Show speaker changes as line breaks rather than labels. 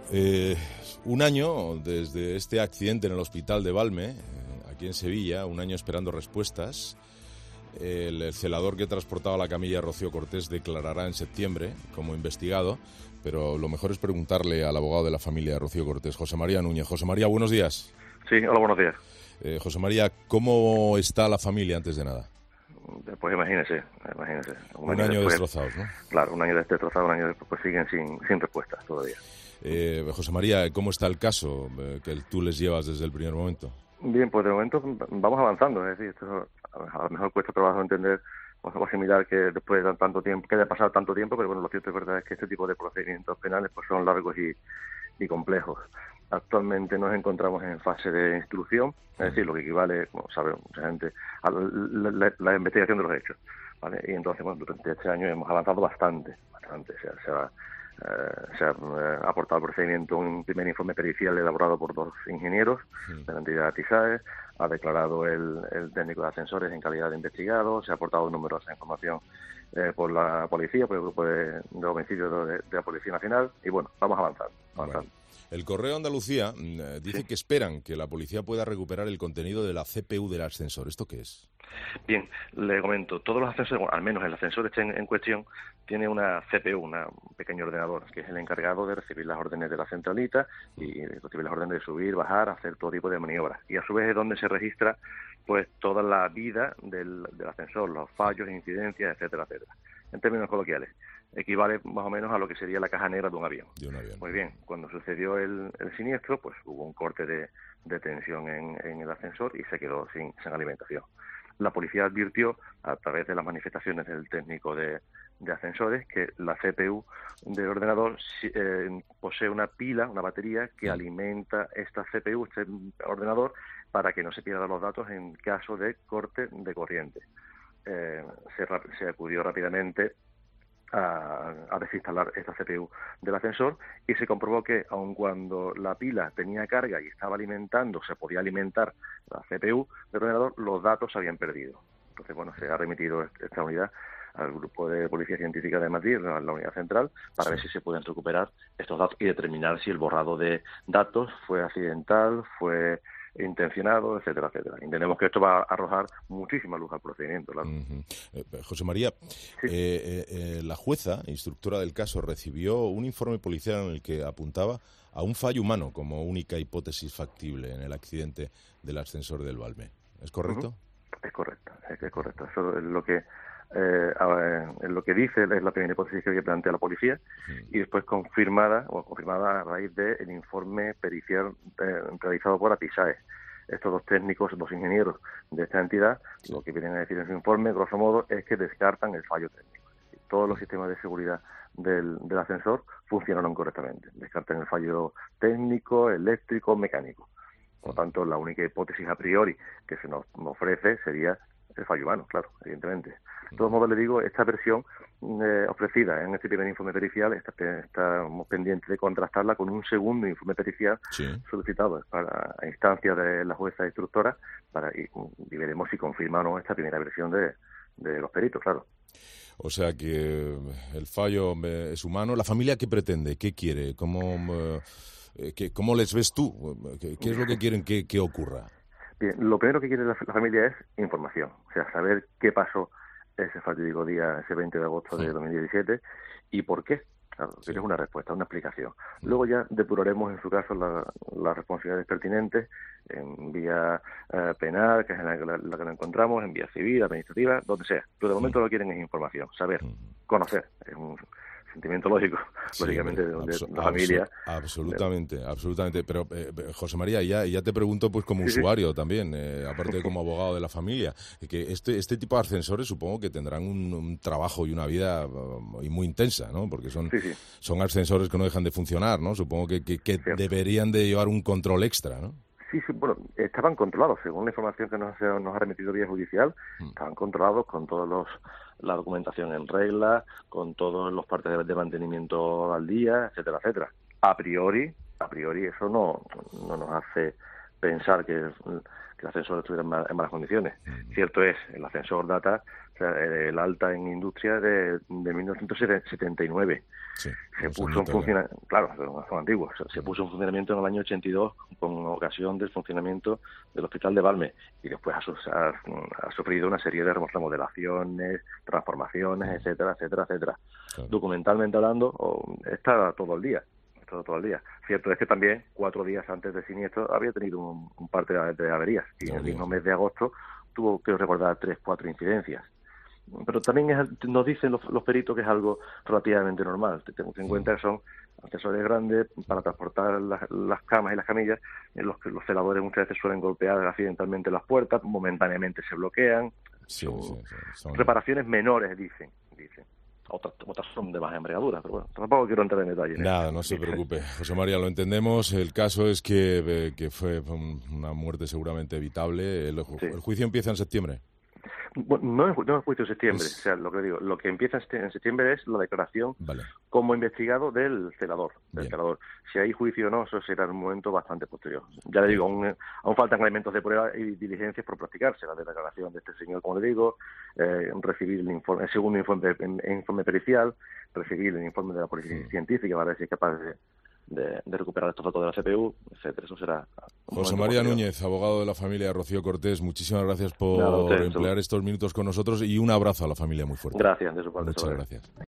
Eh, un año desde este accidente en el hospital de Valme, aquí en Sevilla, un año esperando respuestas. El celador que transportaba la camilla, Rocío Cortés, declarará en septiembre como investigado, pero lo mejor es preguntarle al abogado de la familia, Rocío Cortés, José María Núñez. José María, buenos días.
Sí, hola, buenos días.
José María, ¿cómo está la familia antes de nada?
Pues imagínese.
Un año
después,
destrozados, ¿no?
Claro, un año destrozado, un año después, pues siguen sin respuestas todavía.
José María, ¿cómo está el caso que tú les llevas desde el primer momento?
Bien, pues de momento vamos avanzando, es decir, esto a lo mejor cuesta trabajo entender o asimilar que después de tanto tiempo, que haya pasado tanto tiempo, pero bueno, lo cierto es verdad es que este tipo de procedimientos penales pues son largos y complejos. Actualmente nos encontramos en fase de instrucción, es decir, lo que equivale, como sabe mucha gente, a la investigación de los hechos, ¿vale? Y entonces, bueno, durante este año hemos avanzado bastante. Se ha aportado al procedimiento un primer informe pericial elaborado por 2 ingenieros de la entidad TISAE, ha declarado el técnico de ascensores en calidad de investigado, se ha aportado numerosa información por la policía, por el grupo de homicidios de la Policía Nacional, y bueno, vamos avanzando.
Bueno, el Correo Andalucía dice que esperan que la policía pueda recuperar el contenido de la CPU del ascensor. ¿Esto qué es?
Bien, le comento, todos los ascensores, bueno, al menos el ascensor este en cuestión, tiene una CPU, un pequeño ordenador, que es el encargado de recibir las órdenes de la centralita y recibir las órdenes de subir, bajar, hacer todo tipo de maniobras. Y a su vez es donde se registra pues toda la vida del ascensor, los fallos, incidencias, etcétera, etcétera. En términos coloquiales, equivale más o menos a lo que sería la caja negra de un avión. Muy bien, cuando sucedió el siniestro, pues hubo un corte de tensión en el ascensor y se quedó sin alimentación. La policía advirtió, a través de las manifestaciones del técnico de ascensores, que la CPU del ordenador posee una pila, una batería que alimenta esta CPU, este ordenador, para que no se pierdan los datos en caso de corte de corriente. Se acudió rápidamente a desinstalar esta CPU del ascensor y se comprobó que aun cuando la pila tenía carga y estaba alimentando, se podía alimentar la CPU del ordenador, los datos se habían perdido. Entonces, bueno, se ha remitido esta unidad al Grupo de Policía Científica de Madrid, la unidad central, para ver si se pueden recuperar estos datos y determinar si el borrado de datos fue accidental, fue intencionado, etcétera, etcétera. Entendemos que esto va a arrojar muchísima luz al procedimiento, claro.
José María, la jueza, instructora del caso, recibió un informe policial en el que apuntaba a un fallo humano como única hipótesis factible en el accidente del ascensor del Valme. ¿Es correcto?
Es correcto. Eso es lo que dice, es la primera hipótesis que plantea la policía y después confirmada a raíz del informe pericial realizado por ATISAE. Estos 2 técnicos, 2 ingenieros de esta entidad, lo que vienen a decir en su informe, grosso modo, es que descartan el fallo técnico. Todos los sistemas de seguridad del ascensor funcionaron correctamente. Descartan el fallo técnico, eléctrico, mecánico. Por lo tanto, la única hipótesis a priori que se nos ofrece sería el fallo humano, claro, evidentemente. De todos modos, le digo, esta versión ofrecida en este primer informe pericial, estamos pendientes de contrastarla con un segundo informe pericial solicitado a instancia de la jueza instructora y veremos si confirma o no esta primera versión de los peritos, claro.
O sea que el fallo es humano. ¿La familia qué pretende? ¿Qué quiere? ¿Cómo les ves tú? ¿Qué es lo que quieren que ocurra?
Bien, lo primero que quiere la familia es información, o sea, saber qué pasó ese fatídico día, ese 20 de agosto de 2017 y por qué. Claro, es una respuesta, una explicación. Luego ya depuraremos, en su caso, las responsabilidades pertinentes en vía penal, que es en la que la encontramos, en vía civil, administrativa, donde sea. Pero de momento lo que quieren es información, saber, conocer. Es un sentimiento lógico, lógicamente, de donde la familia...
Absolutamente. Pero, José María, ya te pregunto pues como usuario también, aparte de como abogado de la familia, que este tipo de ascensores supongo que tendrán un trabajo y una vida muy intensa, ¿no? Porque son ascensores que no dejan de funcionar, ¿no? Supongo que deberían de llevar un control extra, ¿no?
Sí, bueno, estaban controlados, según la información que nos ha remitido vía judicial, estaban controlados con la documentación en regla, con todos los partes de mantenimiento al día, etcétera, etcétera. A priori eso no nos hace pensar que el ascensor estuviera en malas condiciones. Cierto es, el ascensor data, o sea, el alta en industria de 1979.
Sí,
Se puso en funcionamiento, claro, son antiguos, se puso en funcionamiento en el año 82 con ocasión del funcionamiento del Hospital de Valme, y después ha sufrido una serie de remodelaciones, transformaciones, etcétera, etcétera, etcétera.
Claro.
Documentalmente hablando, está todo el día. Todo el día. Cierto es que también 4 días antes del siniestro había tenido un par de averías, y en el mismo mes de agosto tuvo que recordar 3-4 incidencias. Pero también nos dicen los peritos que es algo relativamente normal. Tenemos en cuenta que son ascensores grandes para transportar las camas y las camillas, en los que los celadores muchas veces suelen golpear accidentalmente las puertas, momentáneamente se bloquean. Son reparaciones menores, dicen. Otras son de baja envergadura, pero bueno, tampoco quiero entrar en detalle.
Nada, no se preocupe. José María, lo entendemos. El caso es que fue una muerte seguramente evitable. El juicio empieza en septiembre.
Bueno, no es juicio en septiembre, o sea, lo que digo, lo que empieza en septiembre es la declaración como investigado del celador. Si hay juicio o no, eso será en un momento bastante posterior. Ya le digo, aún faltan elementos de prueba y diligencias por practicarse, la declaración de este señor, como le digo, recibir el segundo informe pericial, recibir el informe de la policía científica para ver si es capaz de recuperar estos datos de la CPU, etcétera. Eso será
José María Núñez, abogado de la familia Rocío Cortés, muchísimas gracias por emplear estos minutos con nosotros y un abrazo a la familia muy fuerte.
Gracias, de su parte.
Muchas gracias.